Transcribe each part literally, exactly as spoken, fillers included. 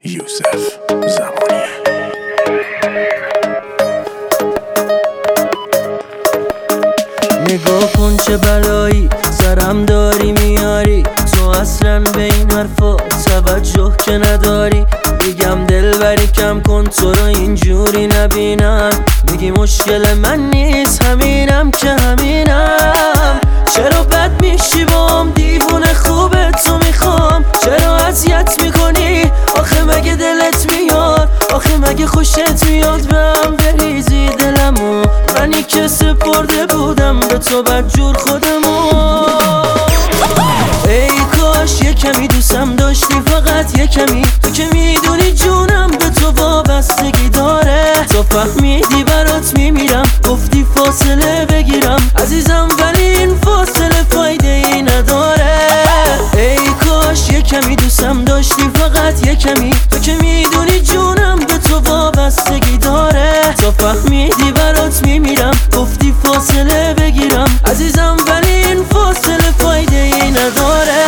یوسف زمانی. نگاه کن چه بلایی سرم داری میاری، تو اصلا به این حرفا توجه که نداری. میگم دلبری کم کن تو رو اینجوری نبینم، میگی مشکل من نیست همینم که همینم. چرا بد میشی بام دیوونه خوبه تو میخوام، چرا اذیت میکنی آخه مگه دلت میاد، آخه مگه خوشت میاد به هم بریزی دلمو. منی که سپرده بودم به تو بدجور خودمو. ای کاش یه کمی دوستم داشتی، فقط یه کمی، تو که میدونی جونم به تو وابستگی داره. تو فهمیدی برات میمیرم، گفتی فاصله بگیرم عزیزم، ولی این فاصله فایده ای نداره. ای کاش یه کمی دوستم داشتی، فقط یه کمی، تو که میدونی جونم به تو وابستگی داره. تو فهمیدی برات میمیرم، گفتی فاصله بگیرم عزیزم، ولی این فاصله فایده ای نداره.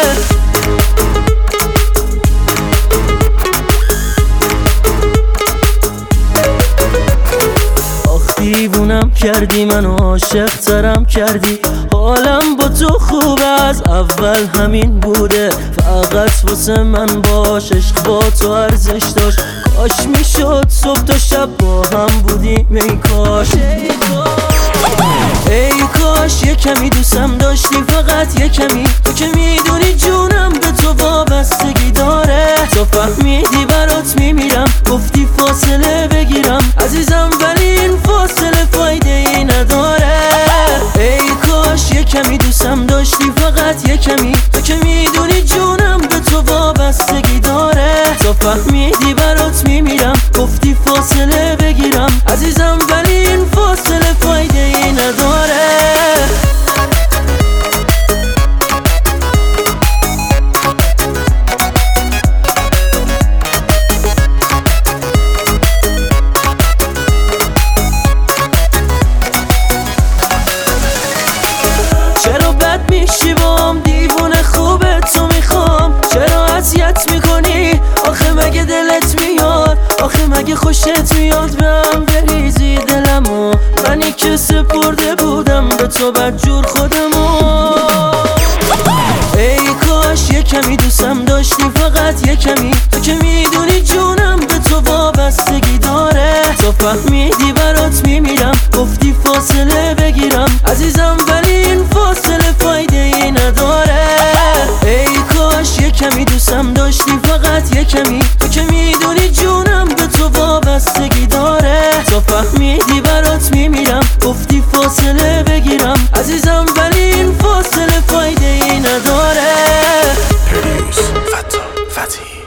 دیوونم کردی منو، عاشق ترم کردی، حالم با تو خوب از اول همین بوده. فقط واسه من باش، عشق با تو ارزش داشت. کاش میشد صبح تا شب با هم بودیم، ای کاش ای کاش یه کمی دوستم داشتی، فقط یه کمی، تو که میدونی جونم به تو وابستگی داره. تو فهمیدی برات میمیرم، گفتی فاصله بگیرم عزیزم، ولی این فاصله فایده ای نداره. ای کاش یه کمی دوستم داشتی، فقط یه کمی، تو که میدونی جونم به تو وابستگی داره. تو فهمیدی برات میمیرم، گفتی فاصله بگیرم عزیزم، ولی این فاصله فایده ای نداره. چرا بد میشی بام دیوونه خوبه تو میخوام، چرا اذیت میکنی آخه مگه دلت میاد، آخه مگه خوشت میاد به هم بریزی دلمو. منی که سپرده بودم به تو بدجور خودمو. ای کاش یه کمی دوستم داشتی، فقط یه کمی، تو که میدونی جونم به تو وابستگی داره. تو فهمیدی برات میمیرم، گفتی فاصله بگیرم عزیزم، ولی این فاصله فایده ای نداره. ای کاش یه کمی دوستم داشتی، فقط یه کمی، تو که میدونی جونم به تو وابستگی داره. تو فهمیدی برات میمیرم، گفتی فاصله بگیرم عزیزم، ولی این فاصله فایده ای نداره. پلیس فتا فتی